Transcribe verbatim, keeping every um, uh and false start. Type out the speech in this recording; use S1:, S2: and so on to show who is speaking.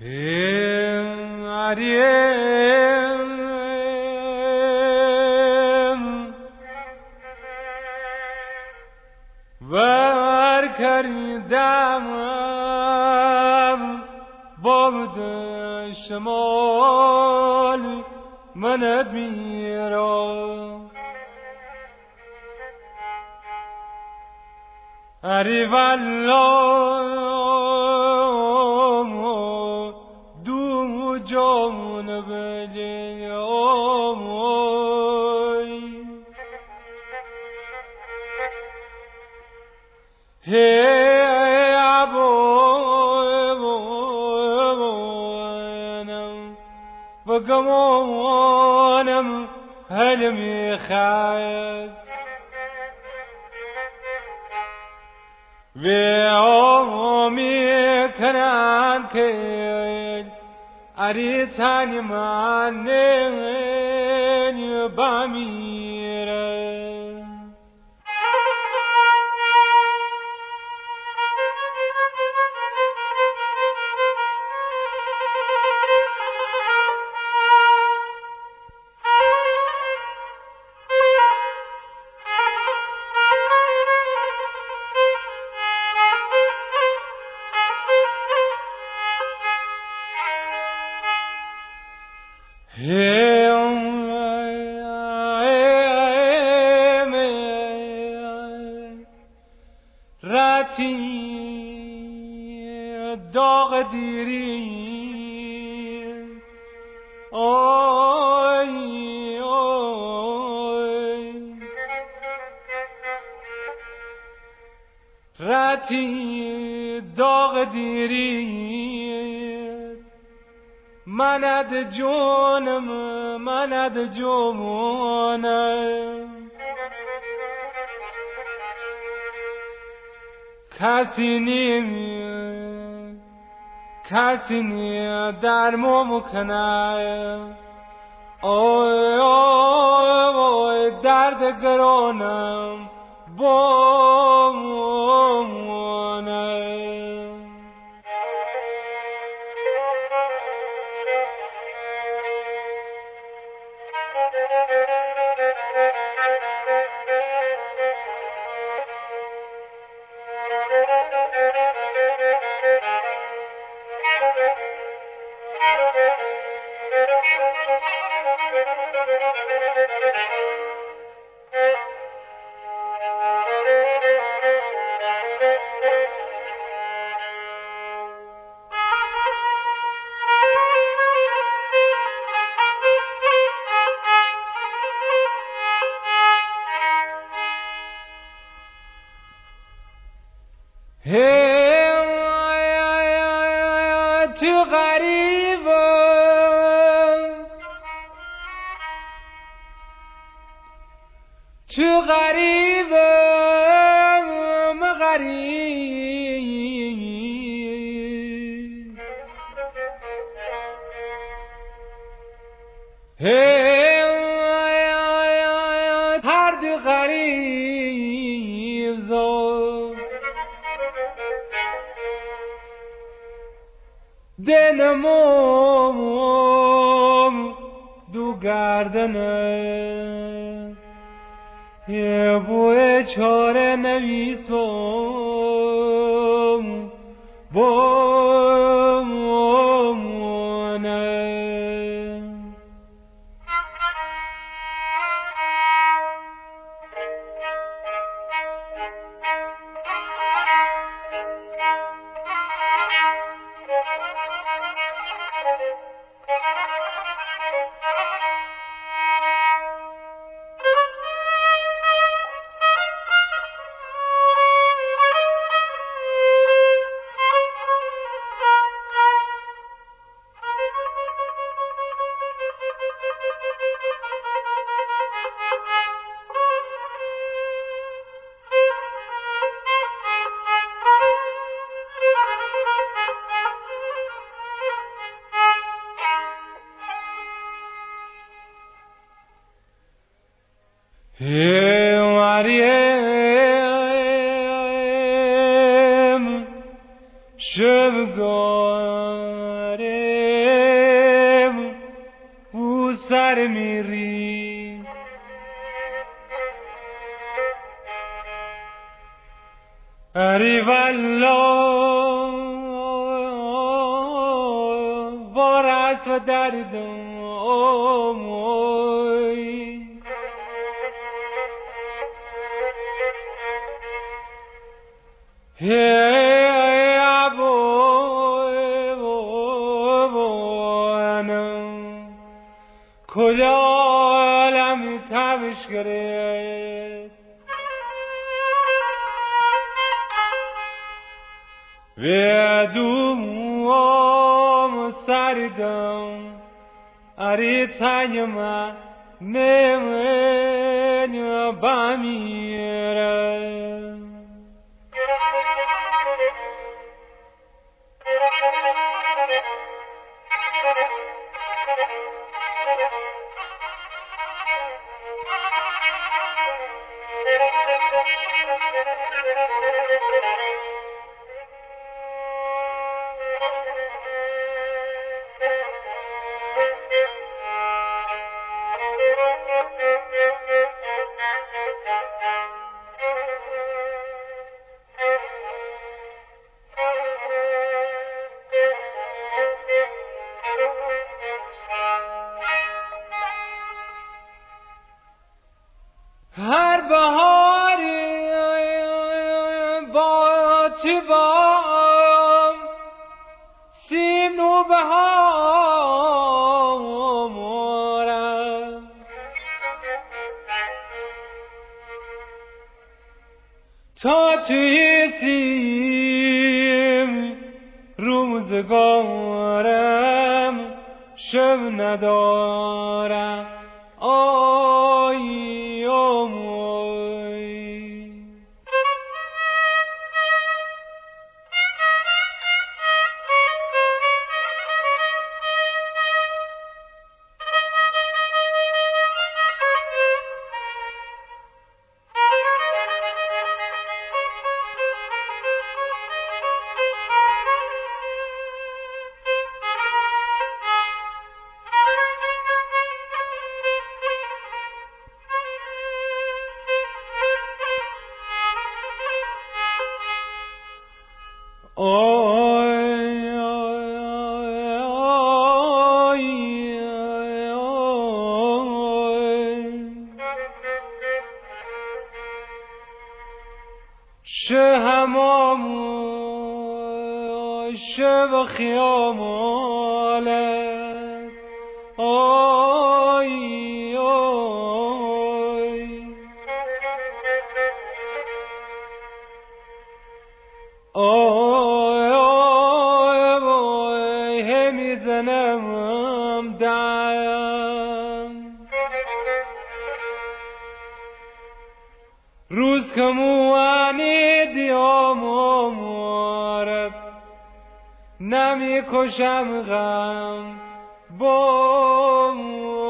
S1: مریم ور کردم باد شمال من میرا اری والله دو جان بلی آموی هی ابوانم و گمانم هل میخواید و آمی کنن که اری تانی من بمیره رتی داغ دیری آی آی رتی داغ دیری مند جونم مند جونم کسی نیم کسی نیم در مو کنه آی آی درد گرانم بامونه تو غریبم تو غریبم غریب هر دو غریب زو دلموم دو گردنه یه بوی چاره نویسم بامونه Hey Mariam, Shemgare اری والله بارت و دردم هی ابوانم کجا عالم تبش گرفت و دوم سردم اری تنیم نمین بمیرم هر بهاری با تیبام سیم نو بهارم تا توی سیم روزگارم شب ندارم آی آی شه همام شه و خیامالت آی آی آی آی همی زنم دم روز که موانی دیام آمارد نمی کشم غم با